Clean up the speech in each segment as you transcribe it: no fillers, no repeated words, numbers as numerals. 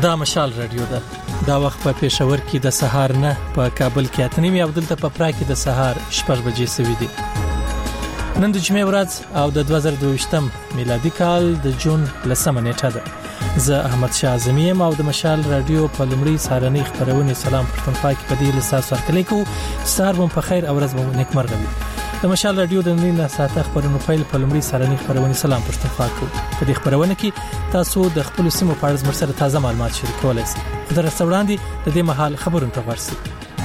دا مشال رادیو ده. دا وخت په پېښور کې د سهار نه، په کابل کې 8:30 او دلته په پرا کې د سهار 6 بجې سوي دي. نن د جمعې ورځ او د 2022 میلادي کال د جون 10 نیټه ده. زه احمد شاه اعظمي یم او د مشال رادیو په لومړي سهارنۍ خبرونه سلام پښتونخوا کې په دې لساس ورکړی کو. سهار مو په خیر او ورځ مو نیکمرغه وي. د مشال رادیو د نن ساعته خبرونو پیل په لومړي سهارنۍ خبرونه سلام پښتونخوا کو. په دې خبرونه کې تاسو د خپل سیمو په اړه سره تازه معلومات شریکولای شئ. د رسوړاندې د دې مهال خبرونه ته ورسئ.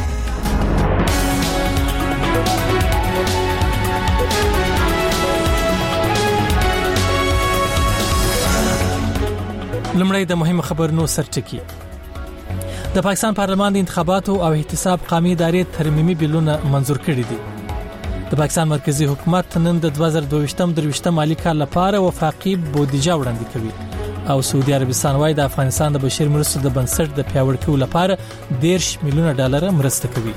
لمړی د مهمه خبرونو سرټکی. د پاکستان پارلمان د انتخاباتو او احتساب قومي ادارې ترمیمي بیلونه منزور کړي دي. د پاکستان مرکزی حکومت نن د 2022 مالی کال لپاره وفاقي بودیجه وړاندې کوي او سعودي عربستان وايي د افغانستان د بشري مرستو د بنسټ د پیاوړتیا کولو لپاره 10 میلیونه ډالر مرسته کوي.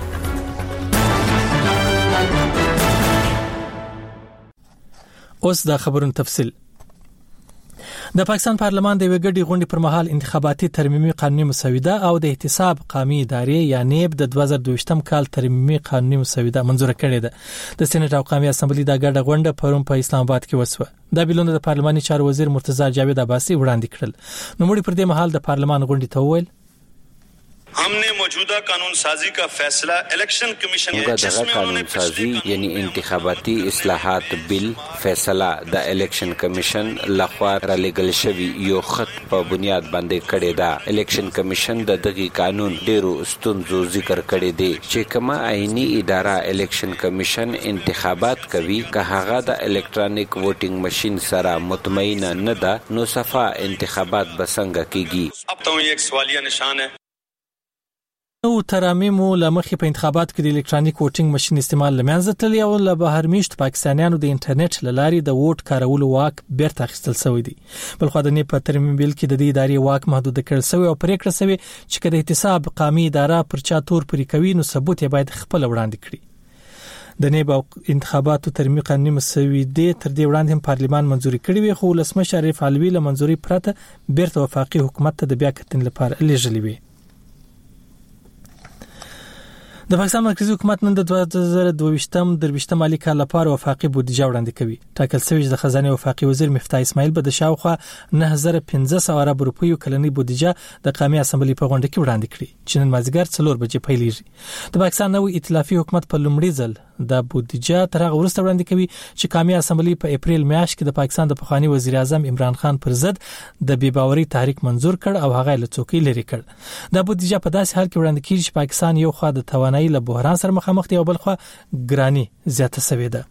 اوس د خبرونو تفصیل. د پاکستان پارلمان د وګړي غونډې پر مهال انتخاباتي ترمیمي قانوني مسوده او د احتساب قومي ادارې یا نیب د 2022 کال ترمیمي قانوني مسوده منزور کړې ده. د سېنات او قومي اسمبلی د ګډه غونډه پرون په اسلام آباد کې وسوه. دا بیلونه د پارلماني چارو وزیر مرتضی جاوید عباسی وړاندې کړل. نو موږ پر دې مهال د پارلمان غونډې ته وویل हमने मौजूदा कानून साजी का फैसला इलेक्शन कमीशन जिसमें कानून साजी यानी इंतखाबाती इस्लाहात बिल फैसला द इलेक्शन कमीशन लखवा را لګل شوی یو خط په بنیاد باندې کړی دا. الیکشن کمیشن د دغه قانون ډیرو ستونزو ذکر کړی دی چې کما آئینی اداره الیکشن کمیشن انتخابات کوي که هغه د الکترونیک ووټینګ ماشين سره مطمئن نه ده نو صفه انتخابات بسنګ کیږي. अब तो एक सवालिया निशान है. نو ترامیم لمخې په انتخابات کې د الکترونیک ووټینګ ماشين استعمال لمنځه تللی او له بهر میشت پاکستانیانو د انټرنیټ لارې د ووټ کارولو واک بیرته اخیستل شوی دی. بل خو د نه په ترمیم بیل کې د دې ادارې واک محدود کړل شوی او پریکړه شوی چې کله احتساب قومي اداره پر چا تور پرې کوي نو ثبوت یې باید خپل وړاندې کړي. د نه په انتخاباتو ترمیم قانوني مسوده تر دې وړاندې هم پارلمان منزوري کړی وي خو ولسمشر شریف علوي له منزوري پرته بیرته وفاقي حکومت ته د بیا کتنې لپاره لېږلې وي. د پاکستان مرکزی حکومت نن د 2022 مالی کال لپاره وفاقي بودیجه وړاندې کوي. ټاکل شوی د خزانه وفاقي وزیر مفتاح اسماعیل به د شاوخوا 9500 ارب روپیو کلنی بودیجه د قومي اسمبلی په غونډه کې وړاندې کړي چې نن مازیګر 4 بجې پیلېږي. د پاکستان نوې ائتلافي حکومت په لومړي ځل د بودیجه تر هغه وروسته وړاندې کوي چې قومي اسمبلی په اپریل میاشت کې د پاکستان د پخوانی وزیر اعظم عمران خان پر ضد د بې باوري تحریک منزور کړ او هغه له څوکۍ لري کړ. د بودیجه په داسې حال کې وړاندې کیږي چې پاکستان یو خوا د توانایي له بحران سره مخامخ دی او بل خوا ګرانی زیاته شوې ده.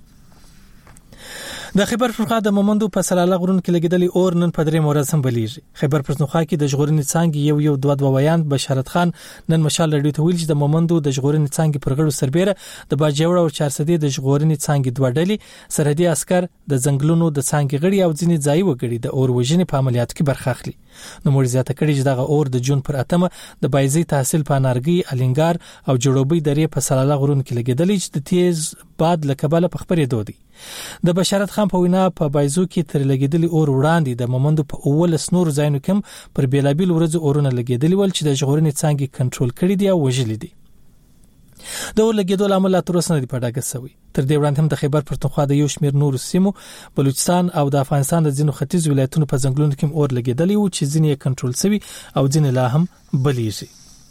د خیبر پښتونخوا د مومندو په سلاله غرون کې لګیدلې اور نن په درې مورز هم بلیږي. خیبر پښتونخوا کې د ژغورنې څانګې یو دوه ویان بشارت خان نن مشال رادیو ته ویل چې د مومندو د ژغورنې څانګې پر غړو سربېره د باجوړ او 400 د ژغورنې څانګې دوه ډلې سرحدي عسكر د ځنګلونو د څانګې غړي او ځینې ځای وګړي د اور وژنې په عملیاتو کې برخه اخلي. نو موږ زیاته کړی چې دغه اور د جون پر 8 د بایزي تحصیل په نارګي الینګار او جوړوبي درې په سلاله غرون کې لګیدلې چې د تیز باد لکباله په خبرې دودي. د بشارت خان په وینا په بایزو کې تر لګیدلې اور وړاندې د مومندو په اول سنور ځایونو کې پر بیلابیل ورځ اورونه لګیدلې ول چې د ژغورنې څانګې کنټرول کړي دي او وژلې دي. د اور لګیدو لامل تر اوسه نه دی پټاګه شوی. تر دې وړاندې هم د خیبر پښتونخوا د یو شمېر نور سیمو بلوچستان او د افغانستان د ځینو ختیځ ولایتونو په ځنګلونو کې اور لګیدلې او چې ځینې کنټرول شوی او ځینې لا هم بلیږي.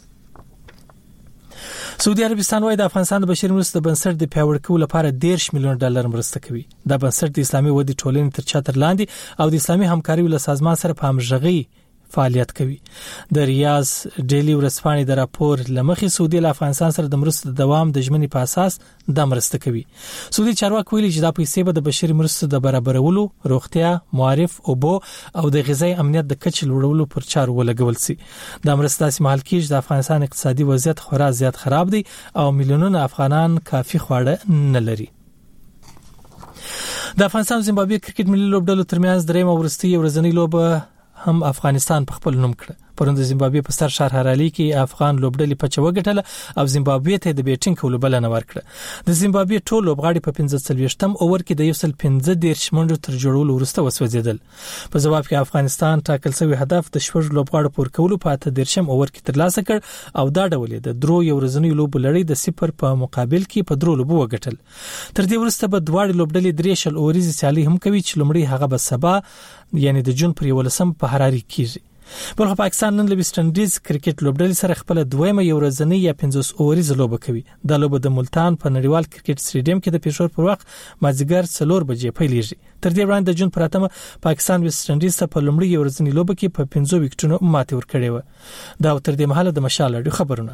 سعودي عربستان وايي د افغانستان د بشري مرستو د بنسټ د پیاوړتیا کولو لپاره 10 میلیون ډالر مرسته کوي. دا بنسټ د اسلامي ودی ټولنې تر چتر لاندې او د اسلامي همکاري ول سازمان سره په همغږي فعالیت کوي. د ریاض ډیلی ورځپاڼې د راپور لمخې سعودي له افغانستان سره د مرستو دوام د ژمنې په اساس د مرسته کوي. سعودي چارواکي ویلي چې دا پیسې به د بشري مرستو د برابرولو، روغتیا، معارف، اوبو او د غذایی امنیت د کچې لوړولو پر چارو ولګول شي. دا مرسته داسې مهال کې د افغانستان اقتصادي وضعیت خورا زیات خراب دی او میلیونونه افغانان کافي خواړه نه لري. د افغانستان زیمبابوې کرکټ ملي لوبډلو ترمنځ درېمه ورستۍ ورځنۍ لوبه هم افغانستان په خپل نوم کړ. پرون د زیمبابوې په سر ښار هرالي کې افغان لوبډلې په چوغټله او زیمبابوې ته د بیټینګ کولو بلنه ورکړه. د زیمبابوې ټول لوبغاړي په 15 اوور کې د 115 منډو تر جوړولو وروسته وسوځیدل. په جواب کې افغانستان ټاکل شوی هدف د شپږ لوبغاړو پور کولو په 13 اوور کې ترلاسه کړ او دا ډول د درو یو ورځنی لوب لړۍ د 0 په مقابل کې په درو لوبو وګټل. تر دې وروسته به دواړه لوبډلې 3 اوريزي سیالي هم کوي چې لومړی هغه به سبا یعنی د جون پر 11 په حراري کېږي. بلخ پاکستان نن له ویسټ انډیز کرکټ لوبډلې سره خپل دویمه یو ورځنی یا 50 اوريزه لوب کوي. دا لوب د ملتان په نړیوال کرکټ سټیډیم کې د پېښور پر وخت مازیګر 4 بجې پیلېږي. تر دې وړاندې د جون پر 8 پاکستان ویسټ انډیز ته په لومړی یو ورځنی لوب کې په 15 وکټونو ماتې ورکړې و. دا تر دې مهاله د مشال اډیو خبرونه.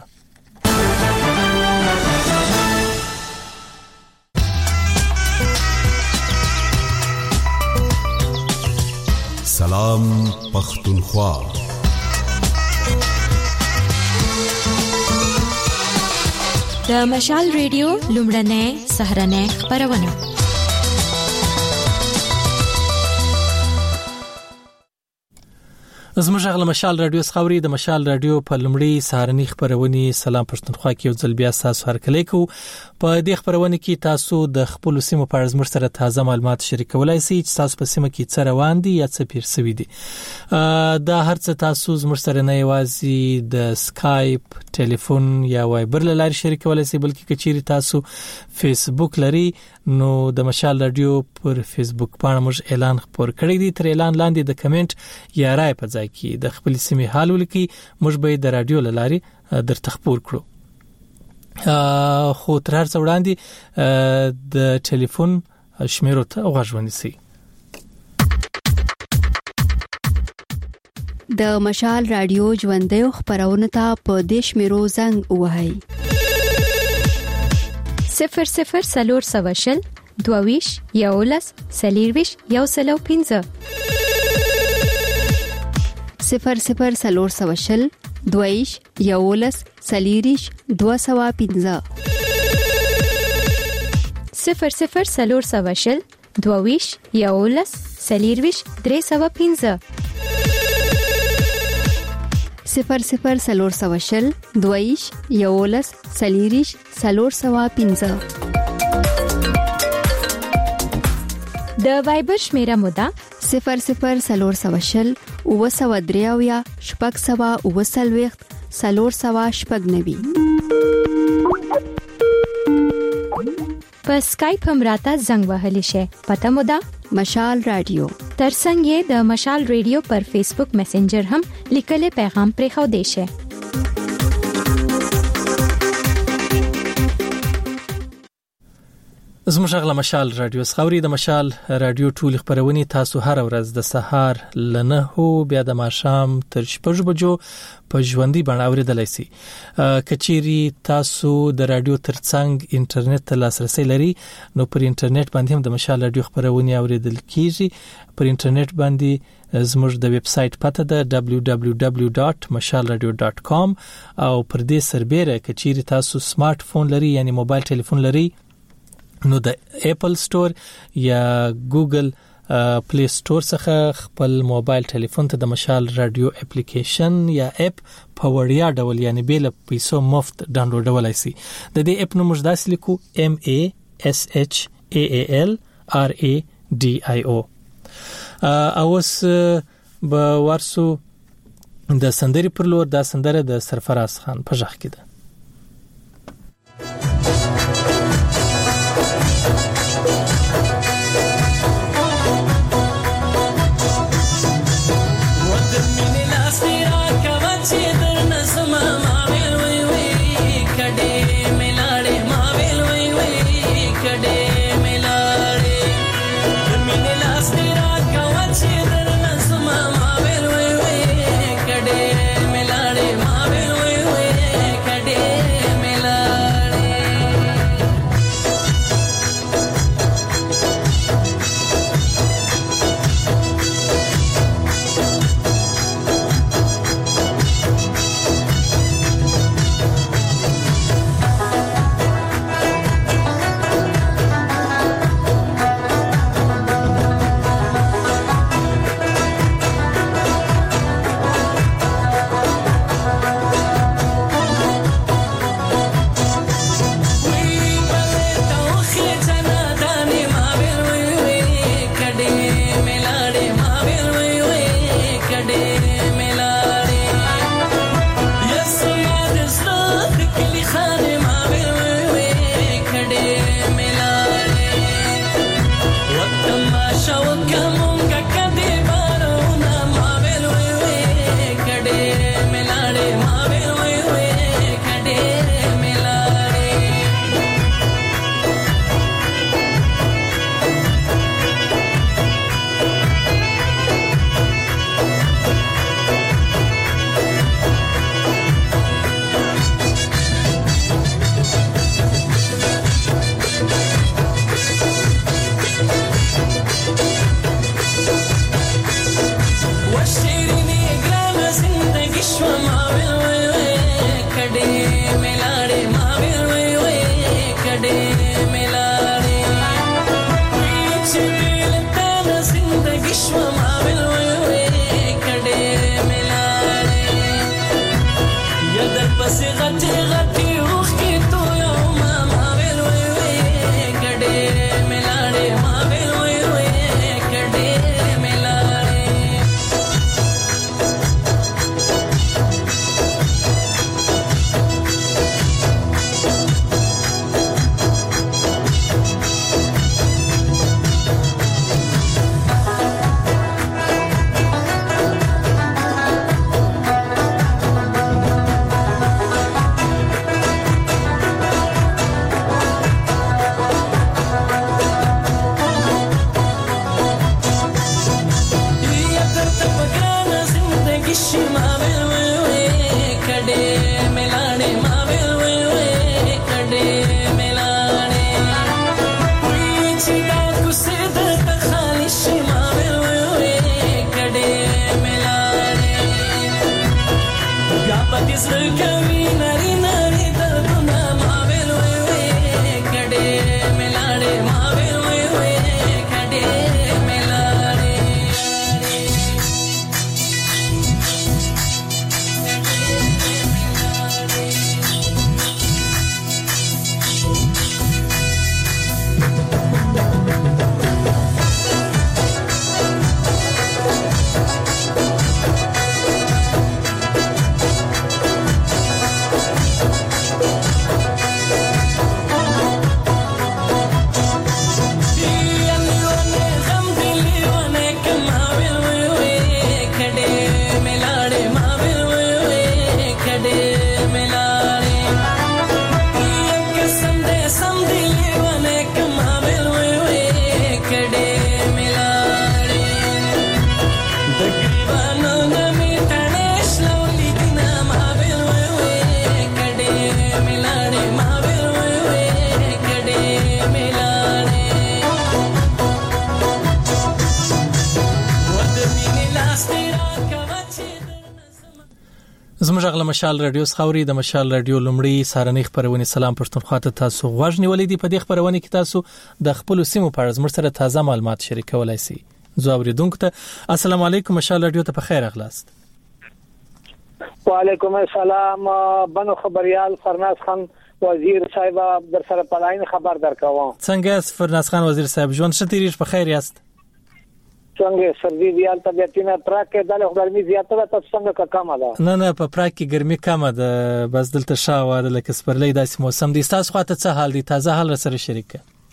سلام پختونخوا. د مشال ریډیو لومړنۍ سهارنۍ خبرونه. زموږ غل مشال رادیو خبري د مشال رادیو په لومړی سهارنی خبرونه سلام پښتونخوا کې یو ځل بیا تاسو هرکلی کو. په دې خبرونه کې تاسو د خپل سیمو په اړه زموږ سره تازه معلومات شریکولای شئ چې تاسو په سیمه کې څه روان دي یا څه پیر سوي دي. دا هرڅه تاسو زموږ سره نه یوازې د سکایپ، ټلیفون یا وایبر لاري شریکولای شئ بلکې کچېری تاسو فیسبوک لري نو د مشال رادیو پر فیسبوک باندې موږ اعلان خبر کړی دی. تر اعلان لاندې د کمنټ یا رائے په ځای کې د خپل سیمې حال ولیکي. موږ به د رادیو لاري درته خبر کړو. خو تر هر څه وړاندې د ټلیفون شمیرو ته غوږ ونیسئ. د مشال رادیو ژوندۍ خبرونه ته په دې شمیرو زنګ وهئ. 00 سلور سواشل دوویش یولس سلیرویش یوسلو 15 00 سلور سواشل دویش یولس سلیریش 215 00 سلور سواشل دوویش یولس سلیرویش 315 00 سلور سواشل دویش یولس سلیریش 315 د وایبر شمیره مودا 00 سلور سواشل او سوا دریاویا شپږ سوا او سلويخت سلور سوا شپږ نوي. په سکایپ هم راته زنګ وهلی شي. پته مودا مشال رادیو. ترڅنګ د مشال ریډیو پر فیسبوک میسنجر هم لیکل پیغام پرې خو دی شي. زموږ غل مشال رادیو خبري د مشال رادیو ټول خبرونه تاسو هر ورځ د سهار لنه هو بیا د ماښام تر 6 بجو په ژوندۍ باندې اوریدلای شئ. کچيري تاسو د رادیو ترڅنګ انټرنیټ ته لاسرسي لري نو پر انټرنیټ باندې هم د مشال رادیو خبرونه اوریدل کیږي. پر انټرنیټ باندې زموږ د ویب سټ پته ده www.mashalradio.com او پر دې سربېره کچيري تاسو سمارټ فون لري یعنی موبایل ټلیفون لري نو د اپل سٹور یا ګوګل پلی سٹور څخه خپل موبایل ټلیفون ته د مشال رادیو اپلیکیشن یا اپ په وړیا ډول یعنی بیل پیسو مفت ډاونلوډولای شئ. د دې اپ نوم مجداس لیکو MASHALRADIO. اوس به ورسو د سندري پر لور. د سندره د سرفراز خان په ژغ کې ده. کډې ملاړې ما وې وې کډې ملاړې چې لته زندګي شو ما وې وې کډې ملاړې یا در پسې غټي غټي اوخ کې تو یو ما وې وې کډې ملاړې ما وې وې کډې زموږ غل مشال رادیو خاوري د مشال رادیو لمړی سارنې خبرونه سلام پښتونخوا ته تاسو غوښ نیولې دي په دې خبرونه کې تاسو د خپل سیمو په اړه زموږ سره تازه معلومات شریکولای شئ. زوابری دونکو ته السلام علیکم مشال رادیو ته په خیر اغلاست. وعلیکم السلام بنو خبريال فرناز خان وزیر صاحب در سره پلاین خبر درکوم. څنګه فرناز خان وزیر صاحب ژوند شتیریش په خیر یاست؟ څنګه سردی دیال طبيعتینه پراک کې د ګرمي زیاته ده تاسو څنګه کمه ده؟ نه په پراک کې ګرمي کمه ده بس دلته شاوه د لکه سپرلې داسې موسم دي. تاسو خواته څه حال دي؟ تازه حال سره شریک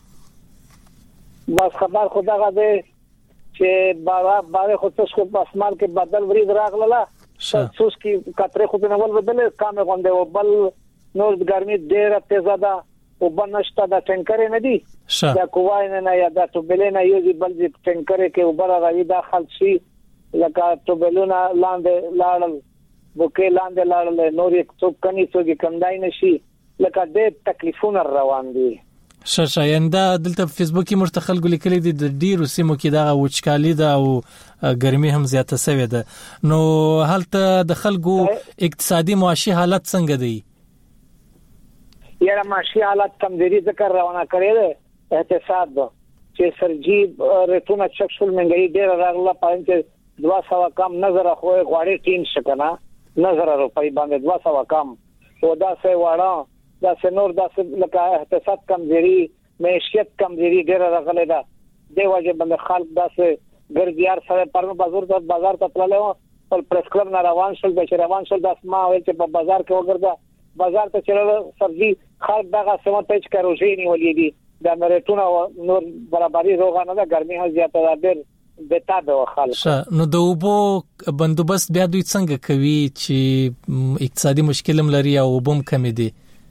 بس خبر خدا غده چې بارے خو تاسو په اسمان کې بدل ورید راغله تاسو کې کتره خو نه ول بدل کام غونډه او بل نور ګرمي ډیره تیزه ده او بنشته د ټینکر نه دي دا کوای نه یا د توبلینه یوزي بل د ټینکر کې وبر راوي داخل شي لکه توبلونه لاندې لاړل بوکې لاندې لاړل نور یو څوک کني څوک کمدای نشي لکه د تکلیفونه روان دي. شاینده دلته په فیسبوک کې مرتخل ګل کړي د ډیرو سیمو کې دا وچکالي ده او ګرمي هم زیاته شوې ده نو هلته د خلکو اقتصادي معاشي حالت څنګه دی؟ یاره معاشي حالت کمزوري ذکر روانه کړی دی اقتصاد چې سرجی ریټونه چکشل منګي ډیر راغله پاینځ 200 کم نظر خو غواړي ټیم شکنه نظر روپۍ باندې 200 کم او دا سه واړه دا سه نور دا لکه اقتصاد کمزوري معیشت کمزوري ډیر راغله دا دی واجب باندې خلک دا سه ګرځيار سره پرم بازار ته تللو او پریس کلب نه روان شول به روان شول د اسما ویل چې په بازار کې وګرځا بازار ته چلو سبزی خلک دغه سمه پېچ کاروجي نیولې دي د امریټونه نور برابرۍ روغانه ده ګرمي هم زیاته ده ډېر بتا به خلک نو د وبو بندوبست بیا دوی څنګه کوي چې اقتصادي مشکل هم لري او وبم کم دي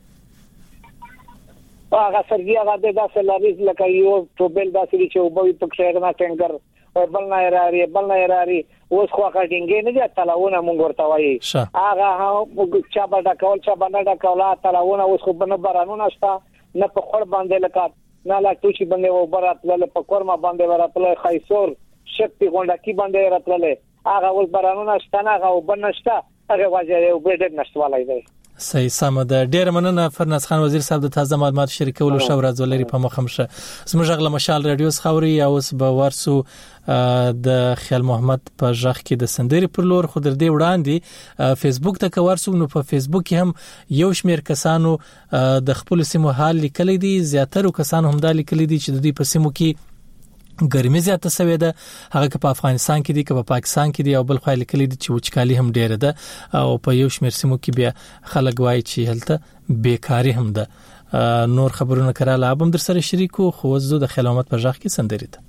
هغه سرګي هغه د داسې لاري لکه یو ټوبل داسې چې وبوي په ښه نه ټینګر بل نه راري اوس خو کډینګې نه دي تلاونه مونږ ورته وایي هغه چا باندې کول چا باندې کول تلاونه اوس خو بنه بارانونه شته نه په خور باندې لکه نه لا ټوچی باندې وبرات له په کورما باندې وراتله خیسور شپې غونډکی باندې راتله هغه اوس بارانونه شته نه هغه وبنشته هغه وجه یو بیډ نشټوالای دی صحیح سم ده. ډیر مننه فرناز خان وزیر صاحب د تازه معلومات شریکولو شو ورځولري په مخه مشه. زموږ غل مشال رادیو خوري او اوس به ورسو د خیال محمد په ژغ کې د سندري پر لور خو در دې وړاندې فیسبوک ته ورسو. نو په فیسبوک کې هم یو شمیر کسانو د خپل سیمو حال لیکل دي. زیاتره کسانو هم دا لیکل دي چې د دې په سیمو کې ګرمي زیاته شوې ده، هغه که په افغانستان کې دي که په پاکستان کې دي، او بل خو لیکلي دي چې وچکالي هم ډیره ده او په یو شمیر سیمو کې بیا خلک وایي چې هلته بیکاری هم ده. نور خبرونه کراله ابم در سره شریکو. خو زه د خیال محمد په ژغ کې سندري ده.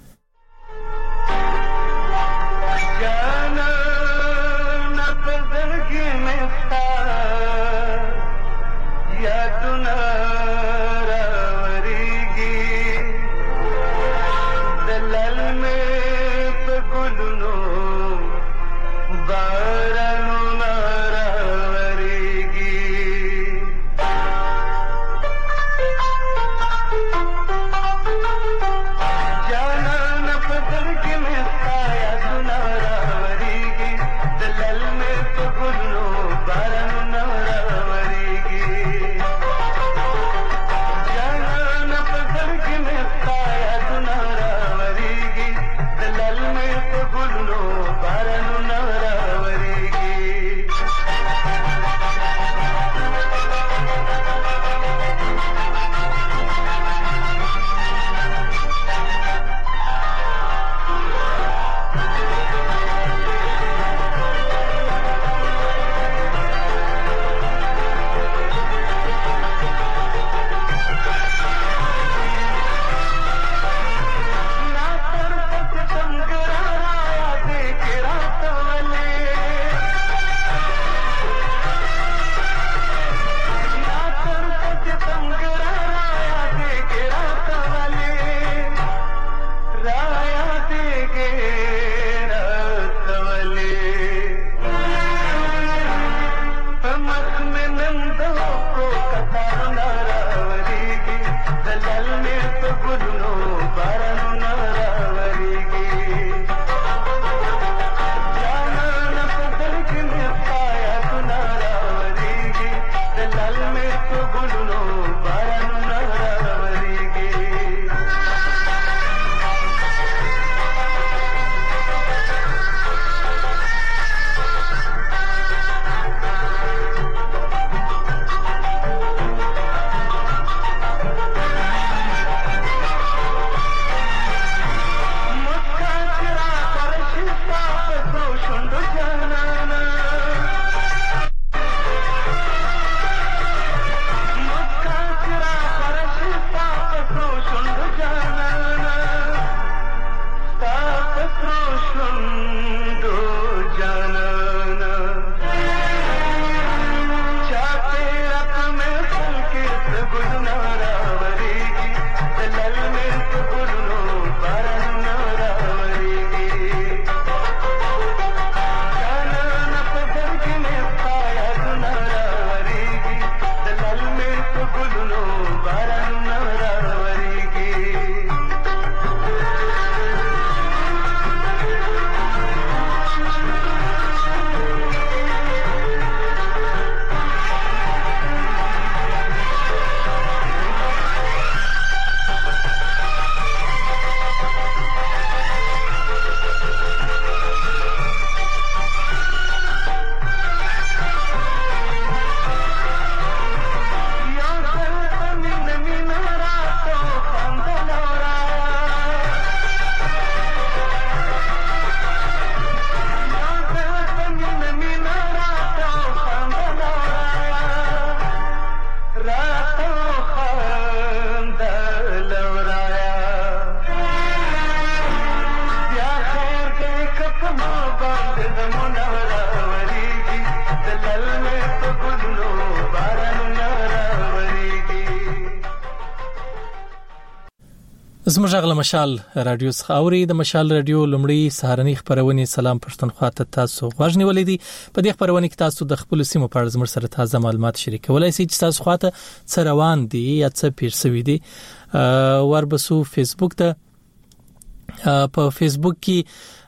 زموږ غل مشال رادیو خوري د مشال رادیو لمړی سهارنی خبرونه سلام پښتونخوا ته تاسو غوښنی ولیدي. په دې خبرونه کې تاسو د خپل سیمو په اړه زموږ سره تازه معلومات شریکولای شئ چې تاسو خواته څه روان دي یا څه پیښوي دي. وربسو فیسبوک ته په فیسبوک کې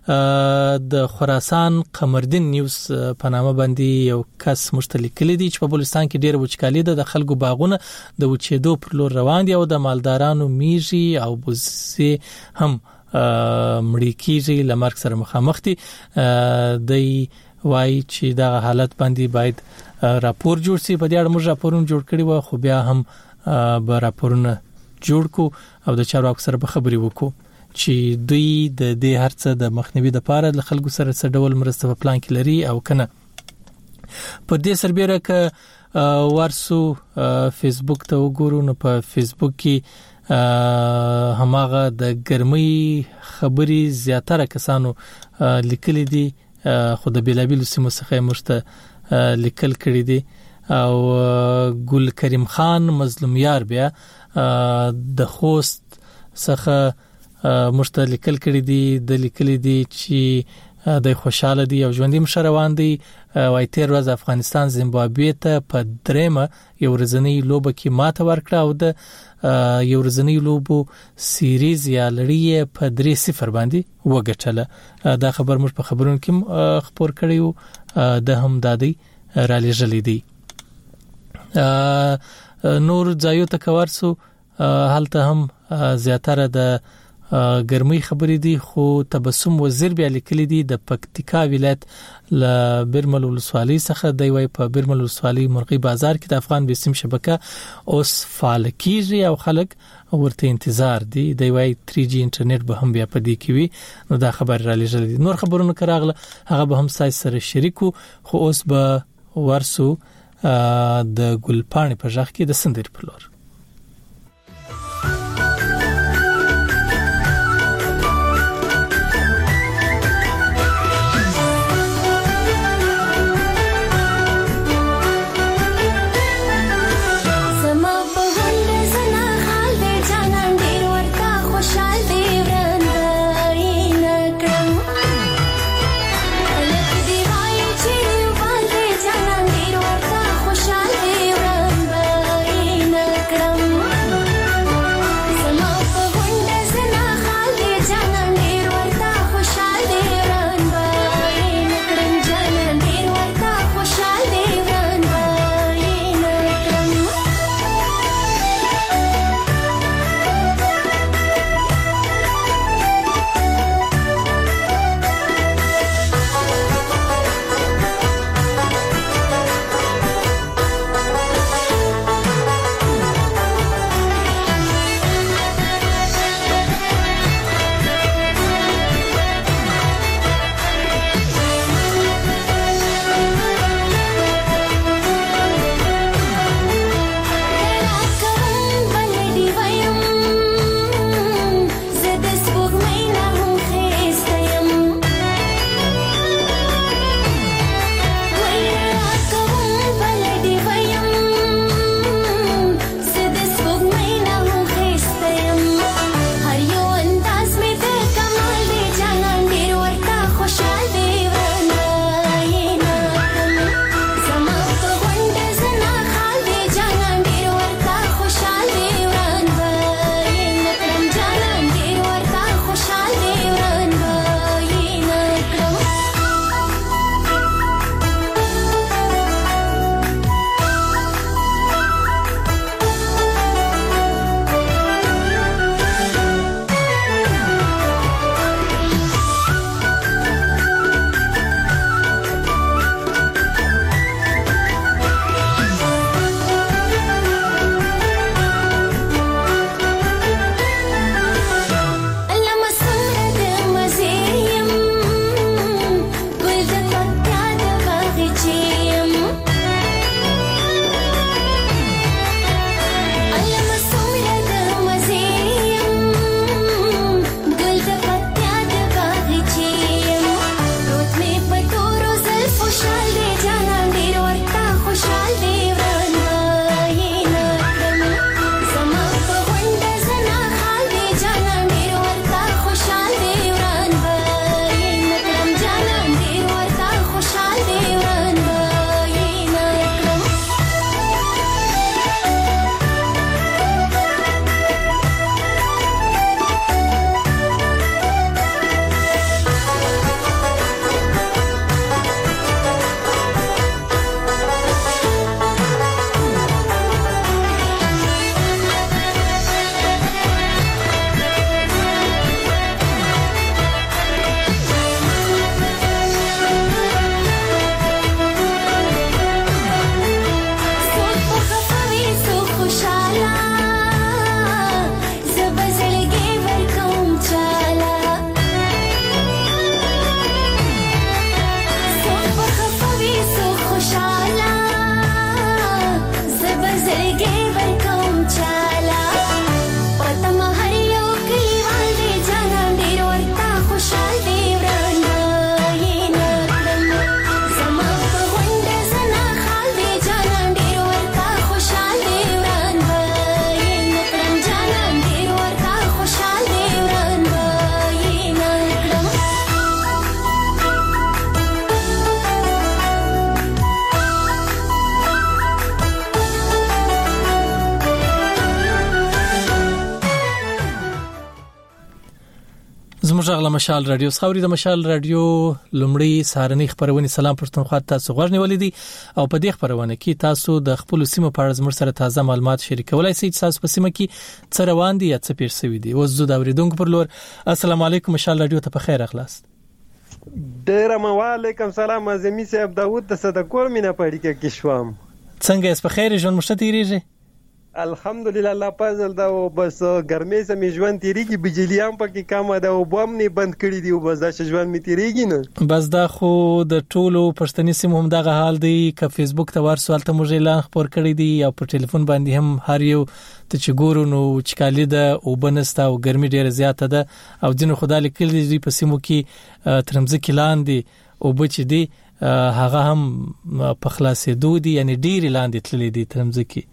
د خراسان قمردین نیوز په نامه باندې یو کس مشترک لیدي چې په بلوچستان کې ډېر وچکالي ده، د خلکو باغونه د وچېدو پر لور روان دي او د مالدارانو میږي او بوزي هم مړی کیږي، لمرګ سره مخامخ دي. د وای چې دا حالت باندې باید راپور جوړ شي. په دې اړه موږ راپورونه جوړ کړی و، خو بیا هم به راپورونه جوړ کو او د چارواکو سره به خبرې وکړو چې دوی د دې هرڅه د مخنیوي لپاره د خلکو سره څه ډول مرسته په پلان کې لري او کنه. په دې سربېره ک ورسو فیسبوک ته وګورو نو په فیسبوک کې هماغه د ګرمۍ خبري زیاتره کسانو لیکلي دي، خو د بیلابیلو سیمو څخه مرسته لیکل کړي دي. او ګل کریم خان مظلومیار بیا د خوست څخه مرسته لیکل کړي دي، د لیکلي دي چې د خوشاله دي او ژوندۍ مشروان دي. وای تیر ورځ افغانستان زیمبابوې ته په درېمه یو ورځنی لوبه کې ماته ورکړه او د یو ورځنی لوبو سیریز یا لړۍ په 3-0 باندې وګټله. دا خبر موږ په خبرونو کې خبر کړیو، د هم دادی را لېږلې دي. نور ځایو ته کورسو هلته هم زیاتره د ګرمۍ خبرې دي، خو تبسم وزیر بیا لیکلي دي د پکتیکا ولایت ل برمل ولسوالۍ څخه دی وای په برمل ولسوالۍ مرغی بازار کې د افغان بسم شبکه اوس فعال کیږي او خلک ورته انتظار دي. دی وای 3G انټرنیټ به هم بیا پدې کې وي. نو دا خبر را لېږل دي. نور خبرونه کراغله هغه به هم سای سره شریکو، خو اوس به ورسو د ګلپاڼې په ځخ کې د سندري په لور. Can زړګي ورکوم چالا پتم هر یو کلیوال دی جانا ډیر ورته خوشحال دی ورانه یې نکړم زما په غونډه زنا خال دی جانا ډیر ورته خوشحال دی ورانه یې نکړم جانا ډیر ورته خوشحال دی ورانه یې نکړم زموږ غلا مشال رادیو خبري د مشال رادیو لومړی سهارنی خبرونه سلام پښتونخوا تاسو غوښنه ولیدي او په دې خبرونه کې تاسو د خپل سیمه په اړه زموږ سره تازه معلومات شریکولای شئ تاسو په سیمه کې څه روان دي یا څه پیر شوی دي اوس زه د اوریدونکو پر لور السلام علیکم مشال رادیو ته په خیر اخلاص ډیر وعلیکم سلام اعظمي صاحب داوود د صدقور مینا پړی کې شوم څنګه اس په خیر ژوند مشته تیریږي الحمدلله الله فضل دا او بس ګرمي سمې ژوند تیریږي بجلی هم پکې کم ده او بم نه بند کړی دی او بس دا ژوند می تیریږي نه بس دا خو د ټولو پښتني سیمو هم دغه حال دی ک فیسبوک ته ورسوال ته موږ اعلان خبر کړی دی او په ټلیفون باندې هم هر یو ته چې ګورو نو چکالي ده او بنستا او ګرمي ډیره زیاته ده او ځینو خدای لیکل دی په سیمو کې ترمزه کلان دي او بچ دي هغه هم په خلاصې دودي یعنی ډیر لاندې تللی دي ترمزه کې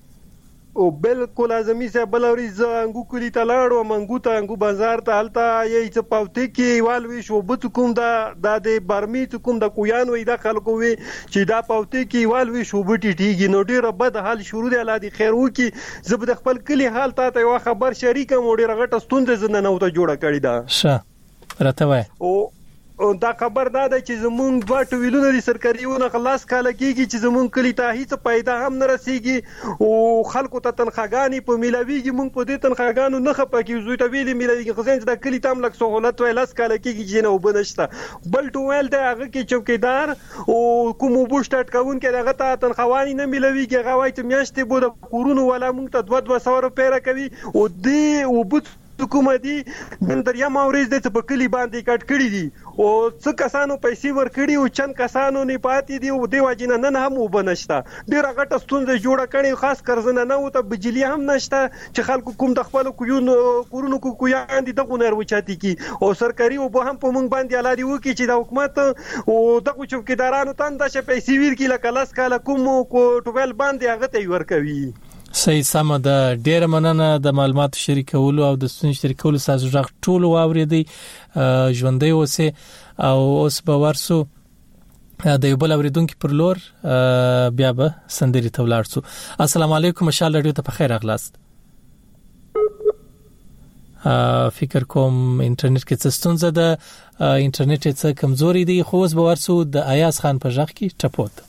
او بالکل اعظمي صاحب بلوري زنګو کلی تلاړو منګو ته انګو بازار ته حالت یې څه پاوته کې والوي شو بت کوم دا د برمي کوم د کویان وې د خلکو وي چې دا پاوته کې والوي شو بټي ټیږي نو ډیره بد حال شروع دی الله دې خیر وکي زب د خپل کلی حال ته یو خبر شریکه مو ډیره غټه ستونزه زنه نو ته جوړه کړی دا شه راته وای او دا خبر دا ده چې زمونږ دوه ټویلونه د سرکاريونه خلاص کاله کېږي چې زمونږ کلی ته هیڅ پیدا هم نه رسیږي او خلکو ته تنخواګانې په ملاویږي مونږ په دې تنخواګانو نه خپه کېږو زوی ته ویلې ملاویږي خو ځین چې دا کلی ته هم لږ سهولت وای لاس کاله کېږي چې نه وبنشته بل ټویل دی هغه کې چوکیدار او کوم وبو سٹارټ کوونکی دغه ته تنخوانی نه ملاویږي هغه وایي چې میاشتې بو د کورونو ولا مونږ ته 200 روپۍ راکوي او دې وبو حکومتي د دریا ماورز د په کلی باندې کټ کړی دي او څه کسانو پیسې ور کړی او چند کسانو نه پاتې دي او دی واجینه نن هم وبنشته ډیر غټه ستونزه جوړه کړي خاص کرزنه نه او ته بجلی هم نشته چې خلکو کوم د خپل کورونو کویان دي دغه نر وچاتی کی او سرکاري او به هم په مونږ باندې علادي وکي چې د حکومت او دغه چوکیدارانو تند چې پیسې ور کی لکلاس کاله کوم کو ټوبل باندې هغه ته ور کوي صحیح سم د ډیره مننه د معلوماتو شریکولو او د ستونزې شریکولو ساز ژغ ټول واوریدي ژوندۍ اوسه او اوس به ورسو د یو بل اوریدونکو پر لور بیا به سندري ته ولاړ سو السلام علیکم مشال رادیو ته په خیر اغلاست فکر کوم انټرنیټ کې څه ستونزه ده انټرنیټ څه کمزوري دی خو اوس به ورسو د ایاز خان په ژغ کې ټپوت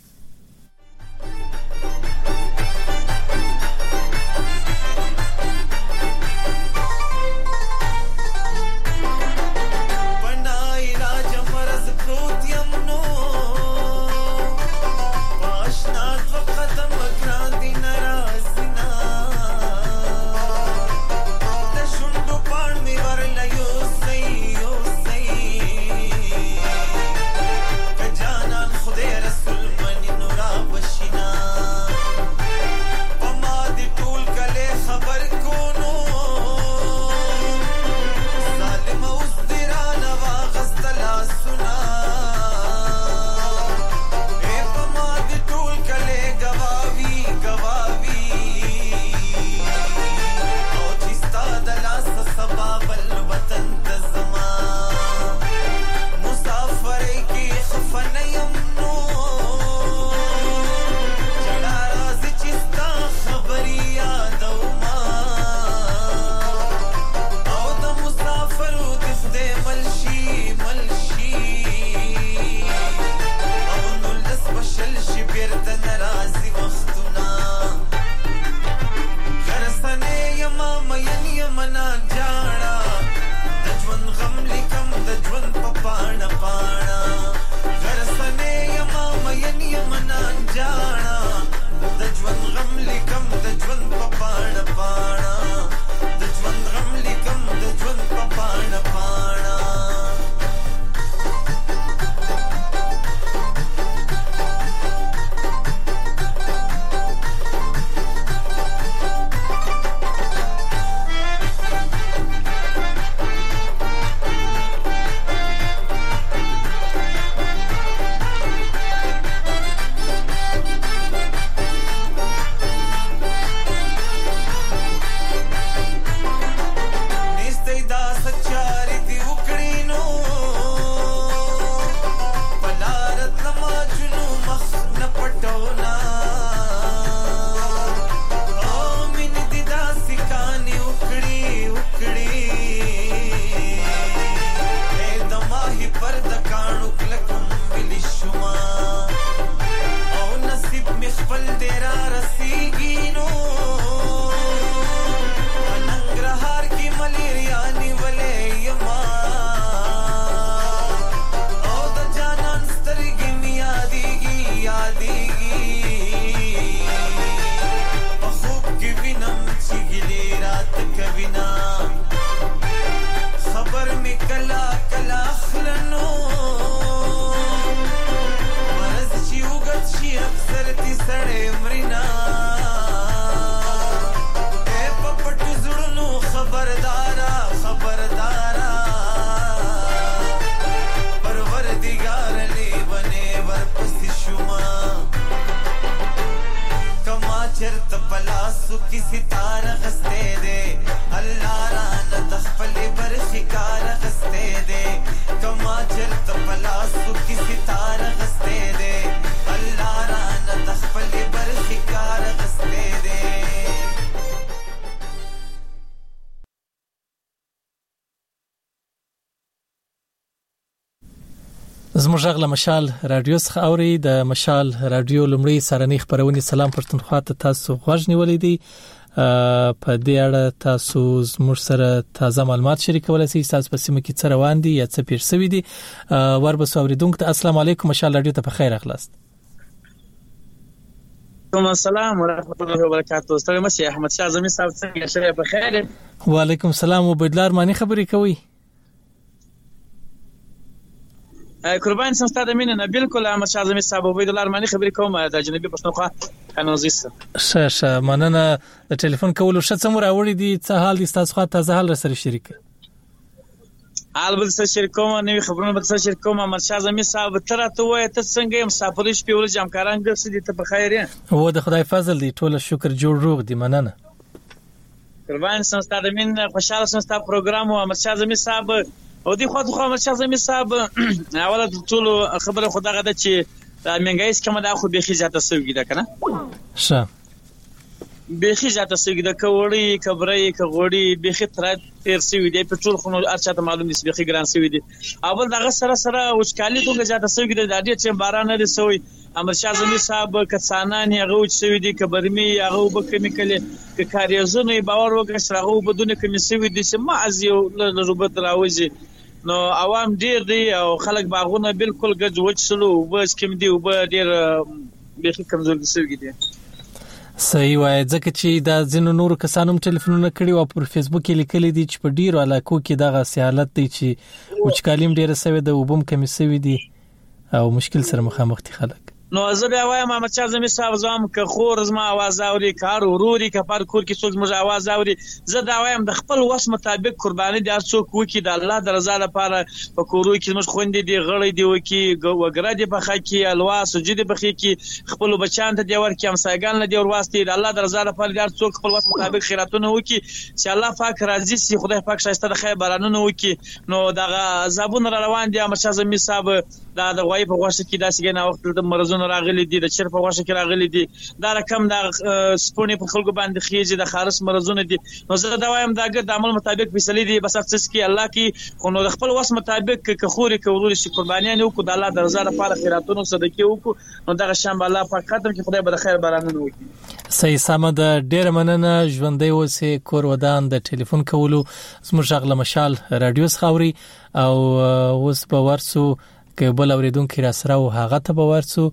چرته پلاسو کی ستاره غسته دے الله رانه تخپل بر شکار غسته دے کما چرته پلاسو کی ستاره غسته دے الله رانه تخپل بر شکار غسته دے. زموږ غږ له مشال رادیو څخه اوري د مشال رادیو لومړی سرنی خبرونه سلام پښتونخوا ته تاسو غوښ نیولې دي په دې اړه تاسو زموږ سره تازه معلومات شریکولای شئ تاسو په سیمه کې څه روان دي یا څه پیر شوی دي وربسو اوریدونکو ته السلام علیکم مشال رادیو ته په خیر اخلاست. السلام ورحمۃ اللہ وبرکاتہ. ستړي مشه احمد شاه زمي صاحب څنګه شې په خیر؟ وعلیکم السلام وبدلار معنی خبرې کوي. قربان سم ستاسو مینه نه بالکل احمد شاه زمي صاحب وبدلار معنی خبرې کوم د جنوبي پښتونخوا قانونزیس. شه مننه د ټلیفون کولو شته مو راوړی دي څه حال دي تاسو خاطر تازه حال سره شریک البته سره شریک کوم نو خبرونه به سره شریک کوم احمد شاه زمي صاحب تر ته وای ته څنګه مسافر شپې ول جامکاران ګرځي دي ته په خیر یې و د خدای فضل دی ټول شکر جوړ روغ دي مننه قربان سم ستاسو مینه خوشاله سم ستاسو پروګرام او احمد شاه زمي صاحب او دی خو احمد شاه زمي صاحب اوله ټول خبره خدای غده چې منګایس کوم دا خو به خجاته سوګی ده کنه شه به خجاته سوګی ده کوړی کبرې کغوړی به خطر تیر سوی دی پټرول خو ارچاته معلوم دي به ګران سوی دی اول دغه سره وشکالي څنګه جاته سوګی ده د دې چې باران نه سوی احمد شاه زمي صاحب کسانان هغه وچ سوی دی کبرمي هغه وبکمیکل ک کاریزونه باور وکړ هغه بدون کمی سوی دي چې معز یو ربط راوځي نو عوام ډیر دی او خلک باغونه بالکل گج وچ سلو وبس کم دی وب ډیر به کمزور سوي دي صحیح وای ځکه چې دا ځینو نور کسانو ټلیفونونه کړي او پر فیسبوک کې لیکلي دي چې په ډیرو علاقو کې دغه سیالت دی چې وچکالیم ډیره سوي ده وبم کمی سوي دي او مشکل سره مخامخ دي خلک نو زه بیا وایم احمد شاه زمي صاحب زوم که خور زما आवाज اوري کار وروري که پر کور کې څوک زما आवाज اوري زه دا وایم د خپل وس مطابق قرباني دي څوک وکي د الله د رضا لپاره په کورو کې موږ خوندې دي غړې دي وکي وګړه دي په خکې الوا سجود په خکې خپل بچان ته دی ورکې امسایګان له دی ورواستي د الله د رضا لپاره د څوک خپل وس مطابق خیراتونه وکي چې الله پاک راضي سي خدای پاک شایسته د خیر بارانونه وکي نو دغه زابون روان دي احمد شاه زمي صاحب دا د غوي په غوښه کې داسې نه وخت د مرزونو راغلي دي د چر په غوښه کې راغلي دي دا رقم د سپونی په خلکو باندې خيږي د خارس مرزونه دي نو زه دا وایم دا د عمل مطابق فیصله دي بس افسوس کې الله کې خو نو د خپل وس مطابق که خوري کولول شي قربانیان وکړو د الله د رضا لپاره خیراتونو صدقې وکړو نو دا شام الله پاک ختم کې خدای به خیر بارانونه وکړي. صحیح سمه د ډیر مننه ژوندۍ اوسې کور ودان د ټلیفون کولو زموږ غل مشال رادیو خاوري او اوس په ورسو کې بل اوریدونکو را سره او هغه ته به ورسو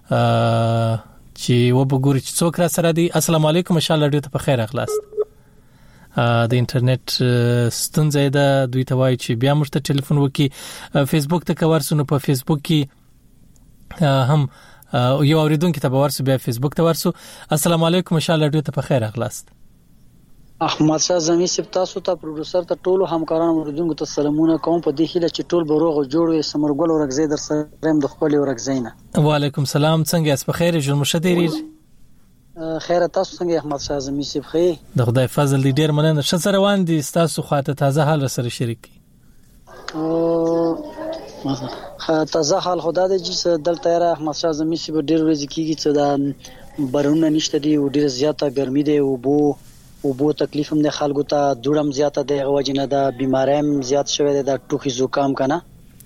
چې وبګوري چې څوک را سره دي. السلام علیکم مشال رادیو ته په خیر اخلاست. د انټرنیټ ستونزه ده دوی ته وایي چې بیا موږ ته ټلیفون وکي فیسبوک ته کوارسو نو په فیسبوک کې هم یو اوریدونکو ته به ورسو بیا فیسبوک ته ورسو. السلام علیکم مشال رادیو ته په خیر اخلاست. احمد شاه زمي سپ تاسو ته پروډوسر ته ټولو همکارانو اوریدونکو ته سلامونه کوم په دې هیله چې ټول بروغ جوړ وي سمرګل ورغزي در سره د خپل ورغزینه. وعلیکم السلام څنګه اس په خیر ژوند مشديري خیر تاسو څنګه احمد شاه زمي سپ خیر د خدای فضل دې ډیر مننه ش سره روان دي تاسو خاطر تازه حال سره شریک تازه حال خدای دې چې دلته را احمد شاه زمي سپ ډیر ورځ کیږي چې دا برونه نشته دی او ډیر زیاته ګرمي دی او بو تکلیف هم د خلکو ته دوړم زیاته دی غوجنه د بیماریم زیات شوی دی د ټوخي زکام کنه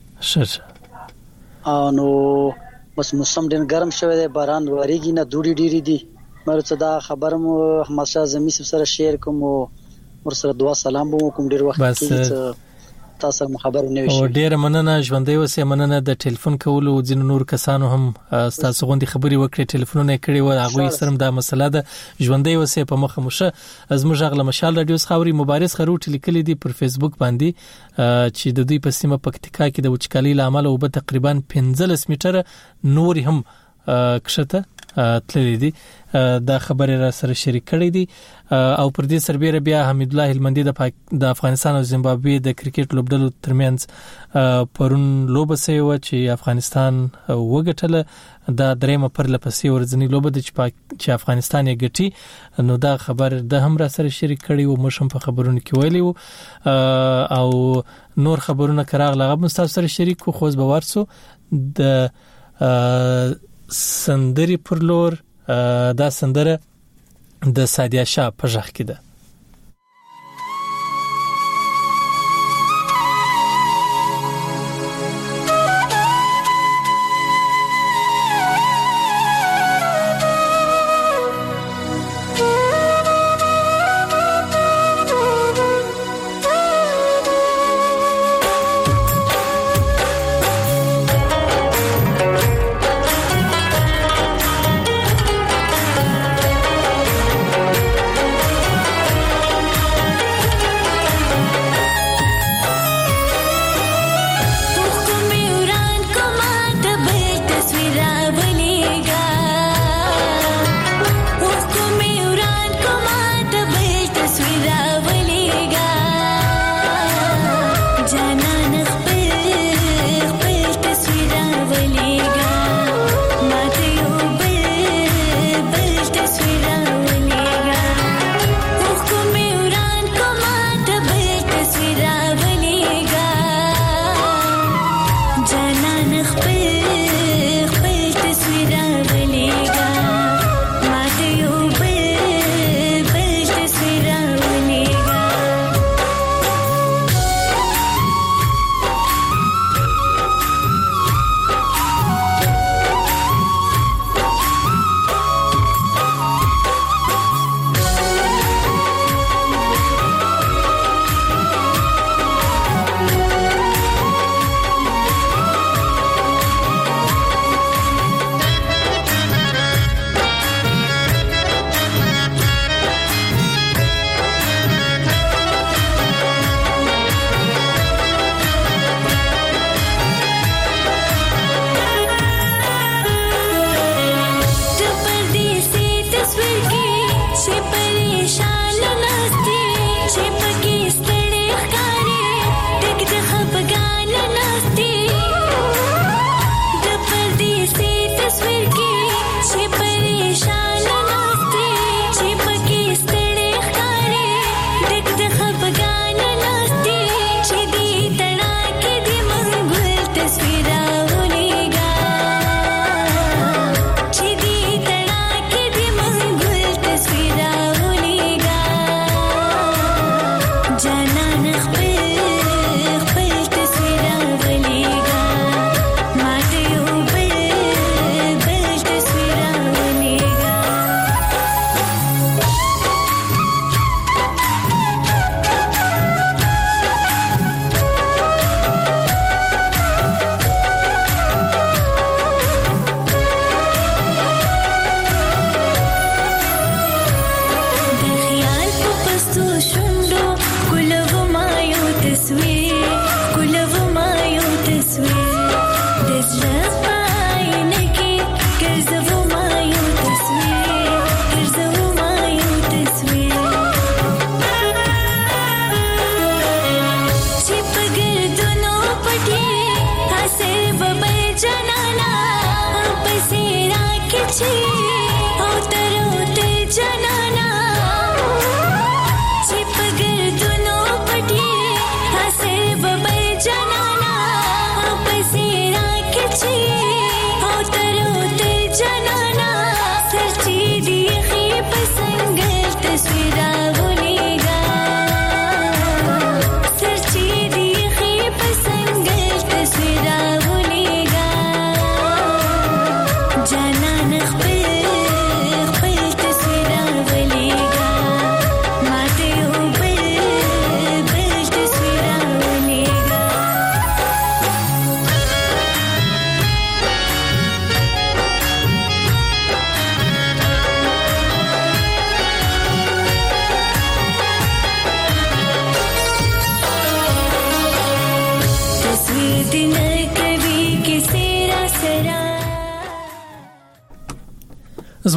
نو بس موسم ډېر ګرم شوی دی باران وریږي نه دوړي ډېری دي مرڅ دا خبرم احمد شاه زمي سره شیر کوم ور سره دعا سلام بو کوم ډېر وخت کې تاسو خبر نه وشي او ډېر مننه ژوندۍ اوسې مننه د ټلیفون کولو ځین نور کسانو هم تاسو غوندي خبري وکړي ټلیفونونه کړي و هغه سره دا مسله ده ژوندۍ اوسې په مخه مشه از موږ غل مشال رادیو خاوري مبارز خروټ لیکلي دي پر فیسبوک باندې چې د دوی په سیمه پکتیکا کې د وچکالي لامل او به تقریبا 15 میټر نور هم کښته تللی دي دا خبره را سره شریک کړې دي او پر دې سربېره بیا حمید الله هلمندي د افغانستان او زیمبابوې د کرکټ لوبډلو ترمنځ پرون لوبه سوي و چې افغانستان وګټله دا درېمه پر لپسې ورځنی لوبه د چې افغانستان یې ګټي نو دا خبر د هم را سره شریک کړي او مشم په خبرونو کې ویلي او نور خبرونه کراغ لغه مستاسو سره شریک خو خوځ بوارسو د سندري پرلور دا سندره د سادیا شاه په ژغ کې ده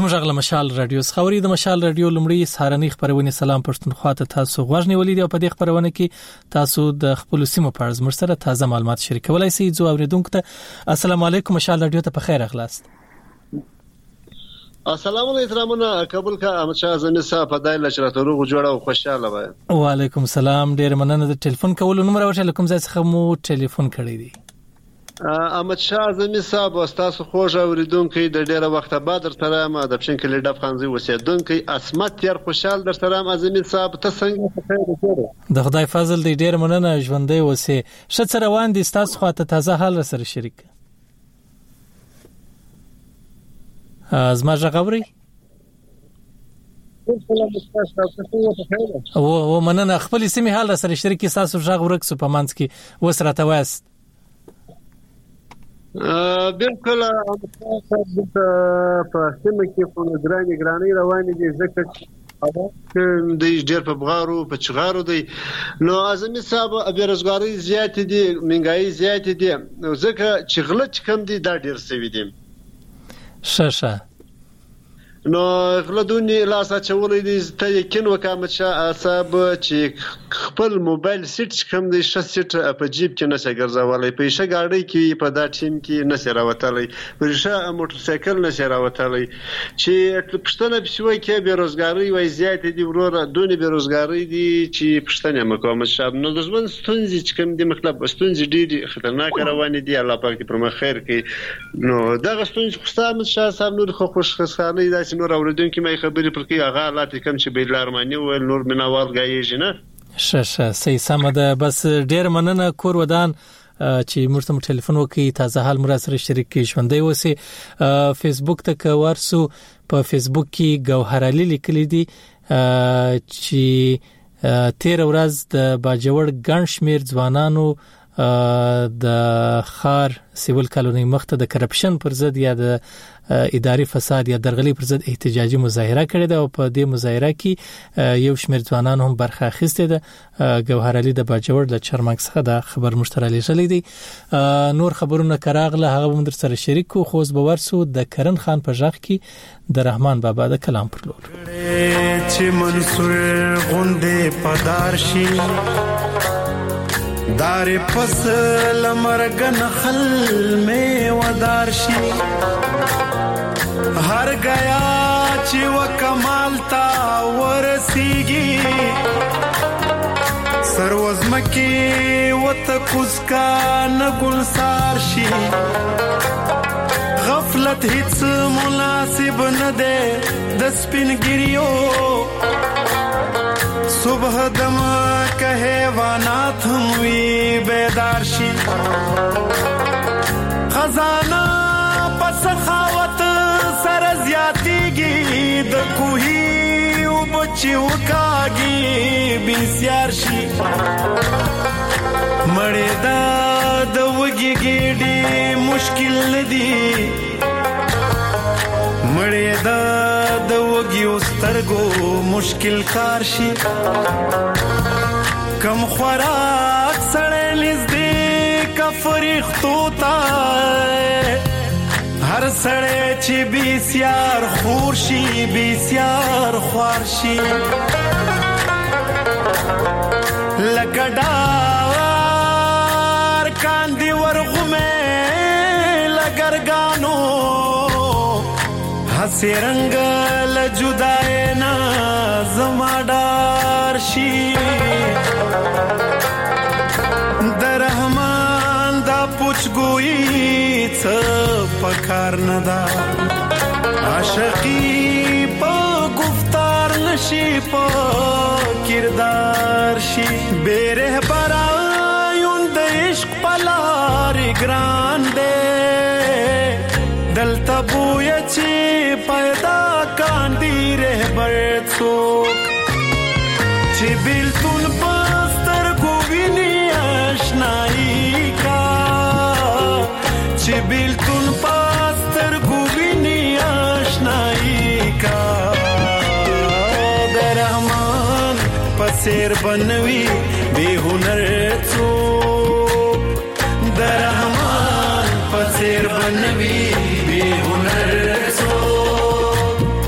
زموږ غل مشال رادیو خبري د مشال رادیو لمړی سهارنی خبرونه سلام پښتونخوا ته تاسو غوښنی ولیدو په دې خبرونه کې تاسو د خپل سیمو په اړه مرسته تازه معلومات شریکولای شئ زو اوریدونکو ته السلام علیکم مشال رادیو ته په خیر اخلاص السلام علیکم قبول کا احمد شاه زمي صاحب په دایله شرطو روغ جوړه او خوشاله وای وعلیکم السلام ډیر مننه د ټلیفون کولو نمبر او ټلیفون ځای څخه مو ټلیفون کړی دی احمد شاه زمي صاحب استاد خوږه اوریدونکو د ډیره وخت بعد در سره ما د پښین کلی د افغانزي اوسیدونکو اسمت ير خوشحال در سره ما زمي صاحب ته څنګه د خدای فضل دی ډیر مننه ژوندۍ اوسه شت سره روان دي تاسو خواته تازه حال سره شریک زما ژغوري او مننه خپل سیمه حال سره شریک تاسو ژغ ورک سو پمانس کې وسره توست بالکل په سیمه کې په ګرانی روانې دي ځکه د ډېر په بغارو په چغارو دي نو اعظمي صاحب بیروزګاری زیات دي منګای زیات دي ځکه چې غلط کم دي دا ډېر سوي دي شاشه نو غلطونی لاسه چولې دي ته یقین وکم چې صاحب چې خپل موبایل سیټ کم دي ش سیټ په جیب کې نشه ګرځولای په شه گاډي کې په دا ټیم کې نشه راوتلای په شه موټر سایکل نشه راوتلای چې پښتنه بشوي کې بیروزګاری وای زیات دي وروره دونی بیروزګاری دي چې پښتنه مقام شاب نو د ژوند ستونزې چې کم دي مطلب ستونزې ډېری خطرناک روان دي الله پاک دې پر مخ خیر کوي نو دا ستونزې خصام شاه صاحب نور خو خوشخصانه دي نور اوریدونکو مې خبرې پر کې هغه حالات کم چې بیل ارمانی او نور منوال غایږي نه شاشه سي سم ده بس ډیر مننه کور ودان چې مرتم ټلیفون وکي تازه حال مراسره شریک کې ژوندۍ وسی فیسبوک ته ورسو په فیسبوک کې ګوهر علي لیکلي دي چې 13 ورځ د باجوړ ګڼ شمیر ځوانانو د خار سیول کالونی مخته د کرپشن پر ضد یا د اداري فساد یا درغلي پر ضد احتجاجي مظاهره کړې ده او په دې مظاهره کې یو شمېر ځوانان هم برخه اخیستې ده ګوهر علي د باجوړ د چرمنګ څخه د خبر مشترلې شلې دي نور خبرونه کراغله هغه هم در سره شریک کو خوز بورسو د کرن خان په ژغ کې د رحمان بابا د کلام پر لور چې منصور غوندې پدار شي دار فصل مرګ نخل میں ودار شي هر گیا چې وکمال تا ورسیږي سروزمکی وتکوس کا نګلسار شي غفلت هیڅ مناسب نه ده د سپینګریو صبح دم که حیوانات هم وی بیدار شي خزانه پس خاوت سر زیاتیږي د کوهي او بچي وکاږي بسیار شي مړې د وګي ګډي مشکل ندي مړې د وګي سترګو مشکل کار شي کم خوراک سړې نږدې کا فرښتو تا هر سړی چې بسیار خور شي بسیار خوار شي لکه ډار کاندي ورغمې لګرګانو هسې رنګ لجدای نه زما ډار شي د رحمان دا پوچګوئی څه پکار نه دا عاشقی په گفتار نشي په کردار شي بیره برایون د عشق پلار ګران دے دلته بوی چې پیدا کاندي رهبر څوک چې بیلتون پستر کو ویني آشنایی کا چې بیلتون پستر کو ویني آشنایی کا د رحمان پسیر بنوي به هنر څوک د رحمان پسیر بنوي به هنر څوک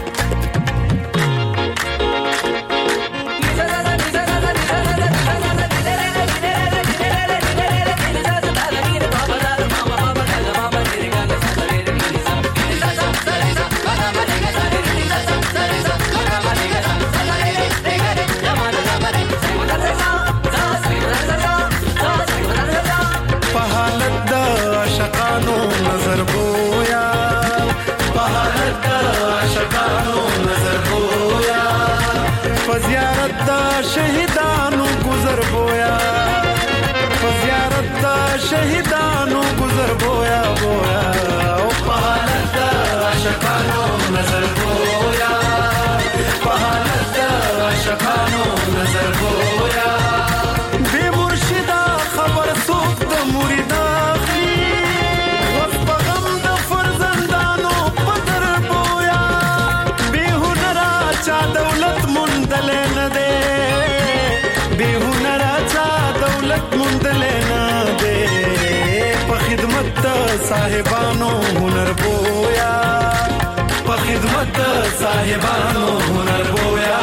شهیدانو گذر بویا په زیارت د شهیدانو گذر بویا بویا او په حالت د عاشقانو نظر بویا په حالت د عاشقانو نظر بویا بے مرشدا خبر څوک د مرید اخلي وس په غم د فرزندانو په در بویا بے هنرا چا دولت مندل نه ده بے هنرا چا دولت مندل نه ده په خدمت د صاحبانو هنر بویا په خدمت د صاحبانو هنر بویا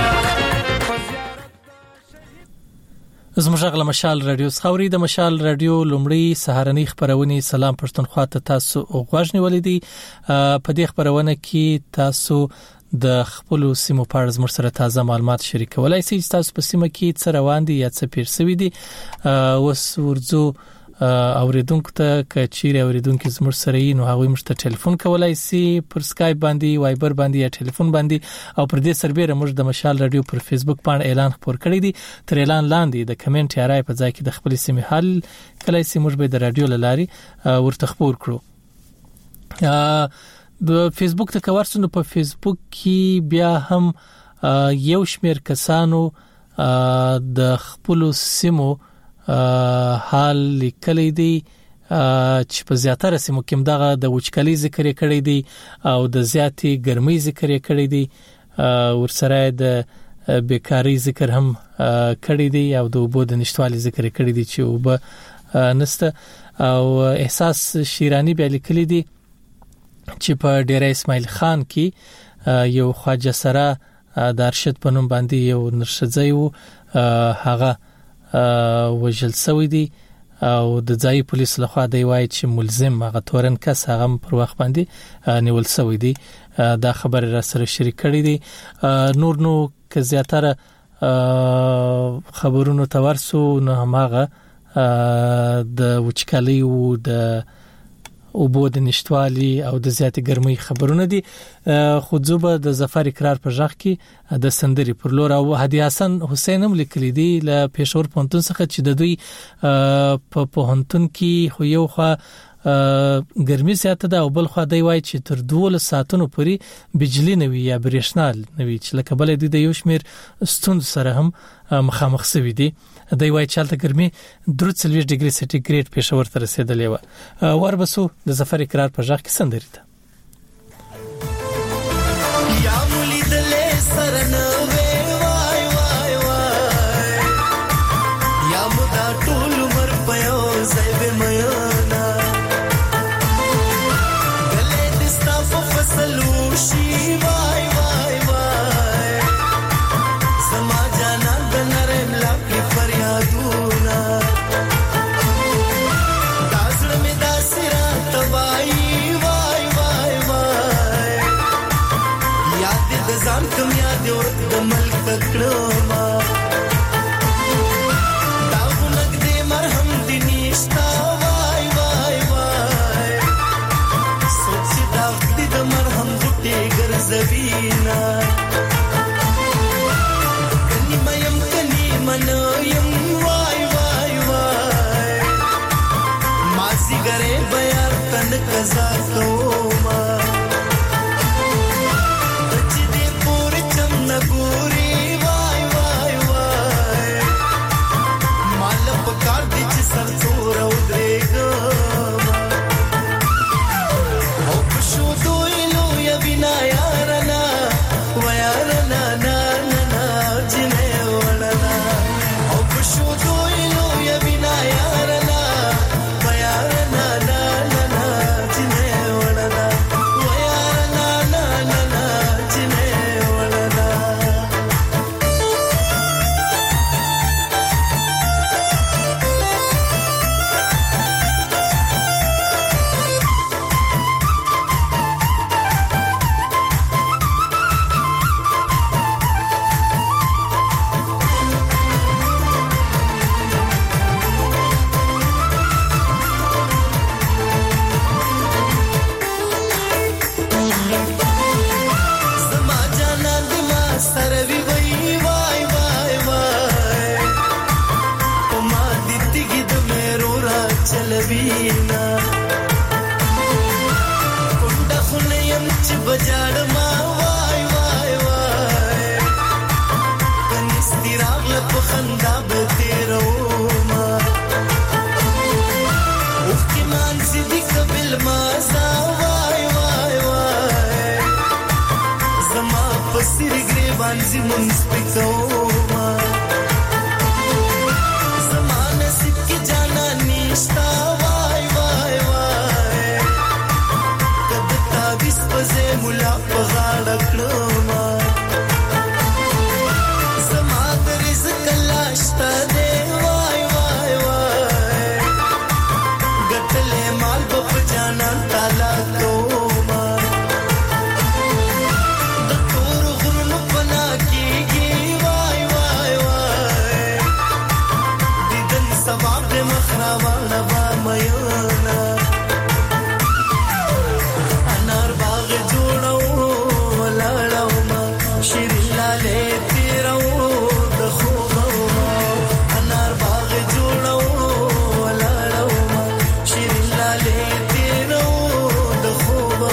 زموږ غل مشال رادیو خوري د مشال رادیو لومړی سهارنی خبرونه سلام پښتونخوا ته تاسو غوښنی ولیدي په دې خبرونه کې تاسو د خپل سیمو په اړه زموږ سره تازه معلومات شریکولای شئ تاسو په سیمه کې څه روان دي یا څه پیر شوی دي وس ورځو اوریدونکو ته کچيري اوریدونکو زموږ سره یې نو هغه موږ ته ټلیفون کولای شي پر سکایپ باندې وایبر باندې یا ټلیفون باندې او پر دې سربېره موږ د مشال رادیو پر فیسبوک باندې اعلان خبر کړی دی تر اعلان لاندې د کمنټ یا رائے په ځای کې د خپل سیمه حل کله چې موږ به د رادیو لاري ورته خبر کړو د فیسبوک ته ورسونه په فیسبوک کې بیا هم یو شمیر کسانو د خپل سیمو حال لیکلی دی چې په زیاتره سیمو کې دغه د وچکالي ذکر کړی دی او د زیاتې ګرمۍ ذکر کړی دی ورسره د بیکاری ذکر هم کړی دی او د اوبو د نشټوالي ذکر کړی دی چې اوبه نسته او احساس شیرانی بیا لیکلی دی چې په ډیره اسماعیل خان کې یو خواجه سره د ارشد په نوم باندې یو نرشځي وو هغه وجل سوی دی او د ځای پولیس لخوا دی وایي چې ملزم هغه تورن کس هغه پر وخت باندې نیول سوی دی دا خبر را سره شریک کړی دی نور نو که زیاتره خبرونو تورسو نو هغه د وچکالي او د اوبو د نشټوالي او د زیاتې ګرمۍ خبرونه دي خو زوبه د ظفر اقرار په ځخ کې د سندري پر لور او هدي حسن حسین هم لیکلي دي ل پېښور پونتون څخه چې د دوی په پونتون کې خو یو خو ګرمي زیاته ده او بل خو دی وای چې تر 12 ساعتونو پورې بجلی نوي یا برېښنا نوي چې لکه بل د یو شمیر ستوند سره هم مخامخ سوي دي دی وای چې الته ګرمي 43 ډیګري سنټیګریډ پېښور ته رسیدلې و وربسو د ظفر اقرار په ځخ کې سندري ده یا مولدلې سرنه وای وای وای یا مدا ټول مر پيو زيب ميانا گلې دستا په فصلوشي وای وای وای سما جانا بنرم لا کی فریادونا داسړ می داسرا تبای وای وای وای یاد د ځان کوم یاد ورته د ملک تکړه ما دا ونګ دې مرهم دې نشتا وای وای وای سوچ دا دې د مرهم ګټي ګرځوینا کني مېم کني منویم وای وای وای ماسي ګره بیا تن قزا کوما نګوري وای وای وای مال په کار دي چې سر څور او درېګا او شو دوی نو یا بنا یارنا ويارنا نا نا جنې وړنا او شو دوی نو یا بنا یارنا ويارنا نا نا جنې وړنا من سپیکو ما زمانه سب کی جانا نشتا وای وای وای کد تاویس پزه مولا پغاړه کړم زما د رزق لاشته دی وای وای وای ګټلې مال په جانان تعالی کوم د تور غرونو پنا کیږي وای وای وای دیدن ثواب د مخراوانه با مېنا انار باغ جوړو ولاړو ما شیرین لاله تیرو د خوبو انار باغ جوړو ولاړو ما شیرین لاله تیرو د خوبو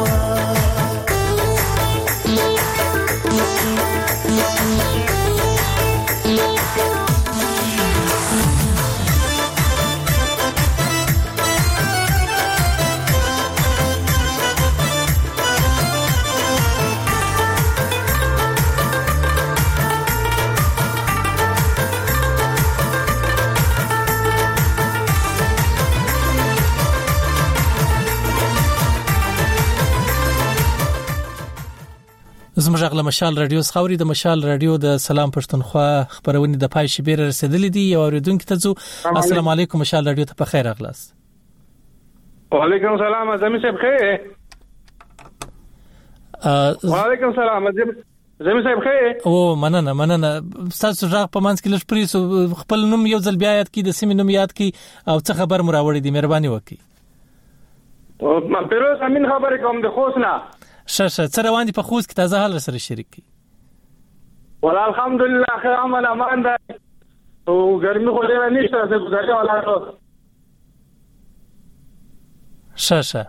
زموږ غل مشال رادیو خاوري د مشال رادیو د سلام پښتونخوا خبرونه د پای شبیر رسیدلې دي یو اوریدونکو ته زو السلام علیکم مشال رادیو ته په خیر اغلاس وعلیکم السلام زمي صاحب خیر وعلیکم السلام زمي صاحب خیر او مننه تاسو راغ په منځ کې لږ پریسو خپل نوم یو ځل بیا یاد کی د سیمې نوم یاد کی او څه خبر مراوړې دي مهرباني وکړئ او ما پیروز امین خبرې کوم د خوښنا شه روان دي په خوست کې تازه حال سره شریک کی ولا الحمدلله خیر عمل امان ده او ګرمي خو ډیره نشته څه ګذاري ولا شه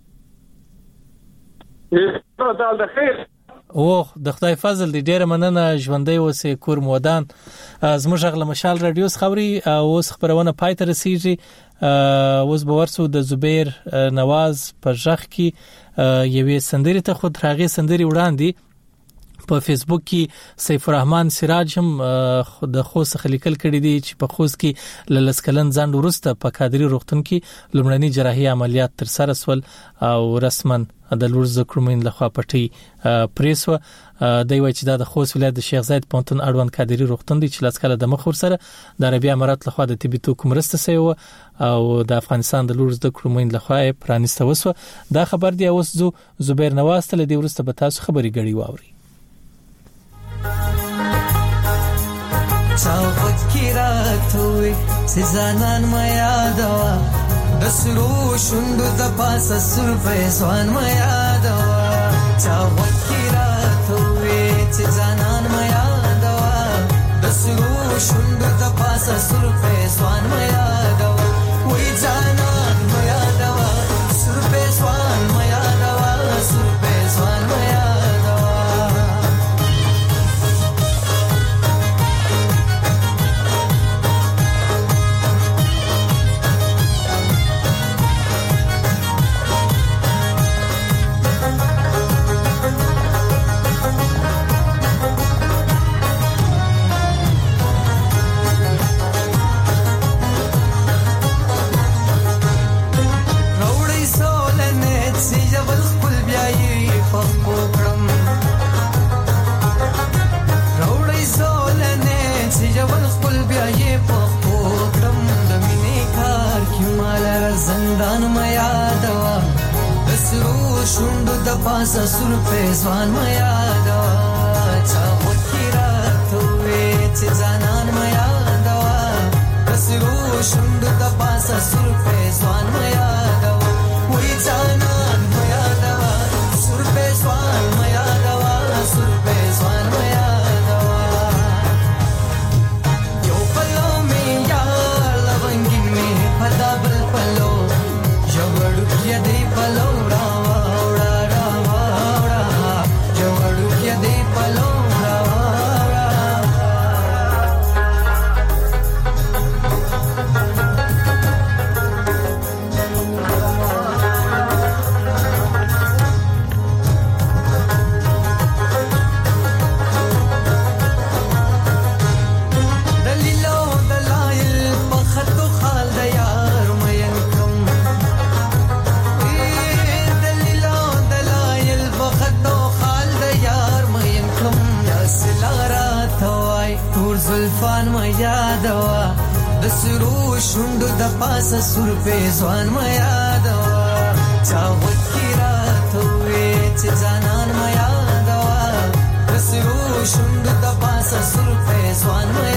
د خیر او د خدای فضل دی ډیره مننه ژوندۍ اوسې کور مودان زموږ غل مشال رادیو خاوري اوس خبرونه پای ته رسیږي اوس باورسو د زبیر نواز پر ژغ کې یوې سندري ته خود راغي سندري وړاندې په فیسبوک کې سیف الرحمن سراج هم د خوست خلیکل کړي دي چې په خوست کې لسکلن ځان ورسته په کادري روغتون کې لومړني جراحي عملیات تر سره سول او رسمن د لور زکرمین لخوا پټي پریسو دوی وایي چې د خوست ولایت د شیخ زاید پونتون اړوند کادري روغتون دی چې لسکله د مخور سره د عربي امارات لخوا د طبي توکو مرسته سوی او د افغانستان د لور زکرمین لخوا پرانیسته وسو دا خبر دی اوس زبیر نواز ته د ورسته به تاسو خبري غړي واوري چا فکراتوي سزانان ما یادوا دسرو شوندو د پاسه سر فیسوان ما یادوا چا فکراتوي سزانان ما یادوا دسرو شوندو د پاسه سر فیسوان ما یادوا وای جانان ما یادوا سر فیسوان ما یادوا سر فیسوان ما پاسه سر فیضوان ما یادوا چا وکیراتوي چې ځانان ما یادوا کسرو شوند د پاسه سر فیضوان ما یادوا وای ځانان ما یادوا سر فیضوان ما یادوا سر فیضوان ما یادوا یو پلو می یار لونګین می پدا بل پلو جوړ کې دی پلو تور زلفان ما یادوا د سرو شوندو د پاسه سر په ځوان ما یادوا چا وکړه ته وې چې ځانان ما یادوا د سرو شوندو د پاسه سر په ځوان ما